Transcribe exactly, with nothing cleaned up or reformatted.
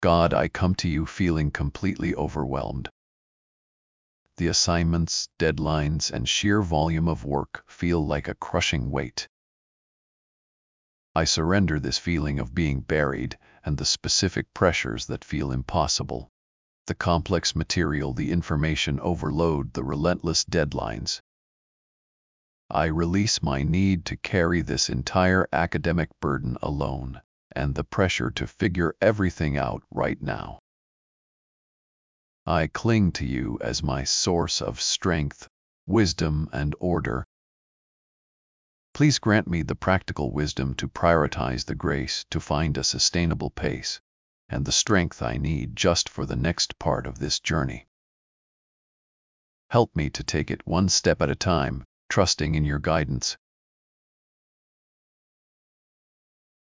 God, I come to you feeling completely overwhelmed. The assignments, deadlines, and sheer volume of work feel like a crushing weight. I surrender this feeling of being buried and the specific pressures that feel impossible. The complex material, the information overload, the relentless deadlines. I release my need to carry this entire academic burden alone, and the pressure to figure everything out right now. I cling to you as my source of strength, wisdom, and order. Please grant me the practical wisdom to prioritize the grace to find a sustainable pace, and the strength I need just for the next part of this journey. Help me to take it one step at a time, trusting in your guidance.